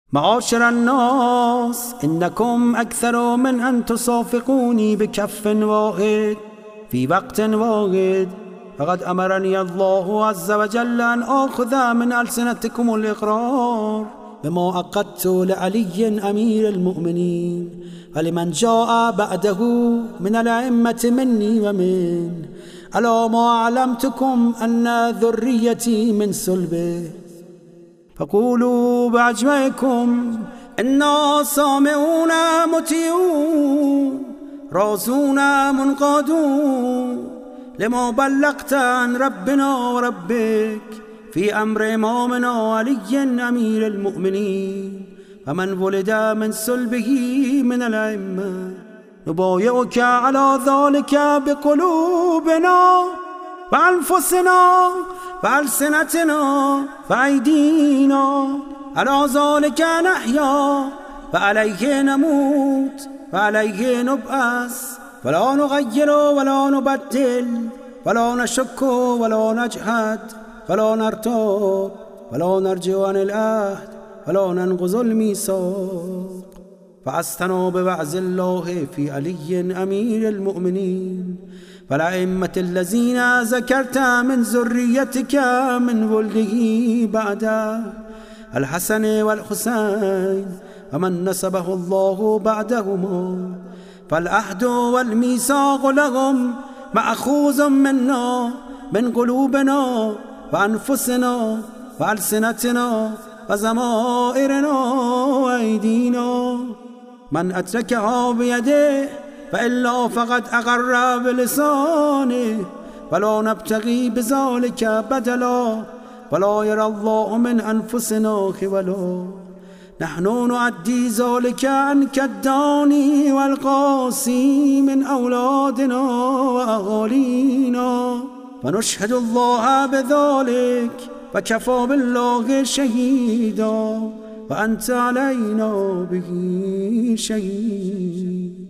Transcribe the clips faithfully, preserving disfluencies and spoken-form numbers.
معاشر الناس إنكم أكثر من أن تصافقوني بكف واحد في وقت واحد، فقد أمرني الله عز وجل أن آخذ من ألسنتكم الإقرار بما عقدت لعلي أمير المؤمنين ولمن جاء بعده من الأئمة مني ومن ألا ما علمتكم أن ذريتي من صلبه، فقولوا بأجمعكم إنا سامعون مطيعون راضون منقادون لما بلغت عن ربنا وربك في أمر إمامنا علي أمير المؤمنين ومن ولد من صلبه من الأئمة، نبايعك على ذلك بقلوبنا وأنفسنا وألسنتنا وأيدينا، على ذلك نحيا وعليه نموت وعليه نبعث، ولا نغير ولا نبدل ولا نشك ولا نجحد ولا نرتاب ولا نرجع عن العهد ولا ننقض الميثاق، فأستنوا بوعظ الله في علي أمير المؤمنين والأئمة الذين ذكرت من ذريتك من ولده بعده الحسن والحسين ومن نسبه الله بعدهما، فالعهد والميثاق لهم مأخوذ منا من قلوبنا وأنفسنا وألسنتنا وضمائرنا وأيدينا، من أتركها بيده فإلا فقد أقر بلسانه ولا نبتغي بذلك بدلا ولا يرى الله من أنفسنا خولا، نحن نؤدي ذلك عن كالداني والقاسي من أولادنا وأهالينا، ونشهد الله بذلك وكفى بالله شهيدا وأنت علينا به شهيد.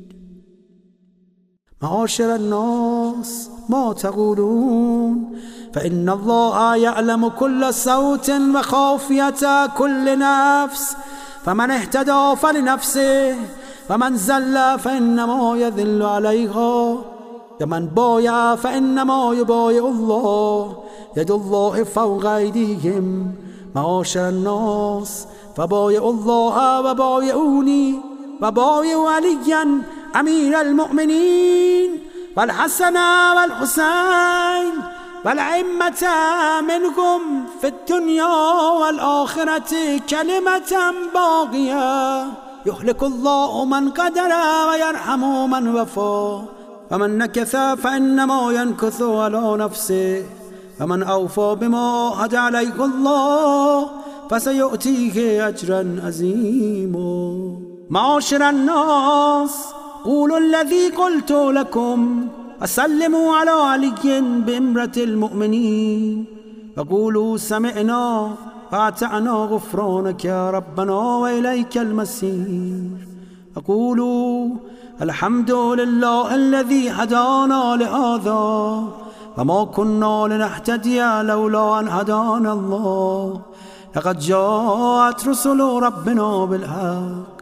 معاشر الناس ما تقولون؟ فإن الله يعلم كل صوت وخافية كل نفس، فمن اهتدى فلنفسه ومن زل فإنما يذل عليها، ومن بايع فإنما يبايع الله، يد الله فوق أيديهم. معاشر الناس فبايعوا الله وبايعوني وبايعوا عليا أمير المؤمنين والحسن والحسين والأئمة منكم في الدنيا والآخرة كلمة باقية، يهلك الله من قدر ويرحم من وفى، ومن نكث فإنما ينكث على نفسه، ومن أوفى بما عهد عليه الله فسيؤتيه أجرا عظيما. معاشر الناس قولوا الذي قلت لكم وسلموا على علي بإمرة المؤمنين، وقولوا سمعنا وأطعنا غفرانك يا ربنا وإليك المصير، وقولوا الحمد لله الذي هدانا لهذا وما كنا لنهتدي لولا أن هدانا الله، لقد جاءت رسل ربنا بالحق.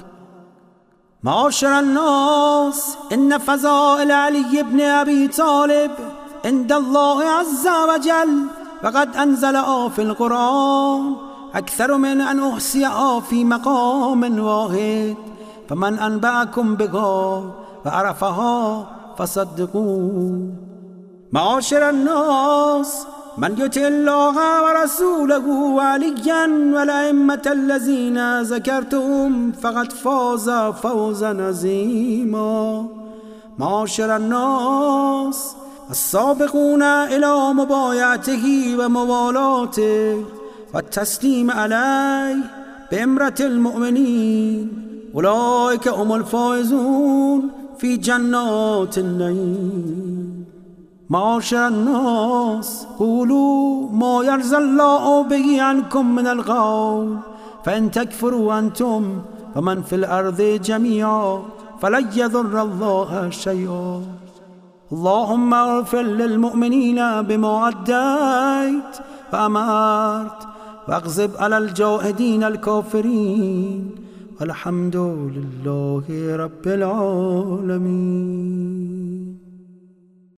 معاشر الناس إن فضائل علي بن أبي طالب عند الله عز وجل فقد أنزلها في القرآن أكثر من أن أحصيها في مقام واحد، فمن أنبأكم بها وعرفها فصدقوه. معاشر الناس من يطع الله ورسوله وعليا والأئمة الذين ذكرتهم فقد فاز فوزا عظيما. معاشر الناس السابقون إلى مبايعته وموالاته والتسليم عليه بإمرة المؤمنين أولئك هم الفائزون في جنات النعيم. معاشر الناس قولوا ما يرضى الله به عنكم من القول، فإن تكفروا أنتم فمن في الأرض جميعا فلن يضر الله شيئا. اللهم اغفر للمؤمنين بما أديت وأمرت واغضب على الجاهدين الكافرين والحمد لله رب العالمين.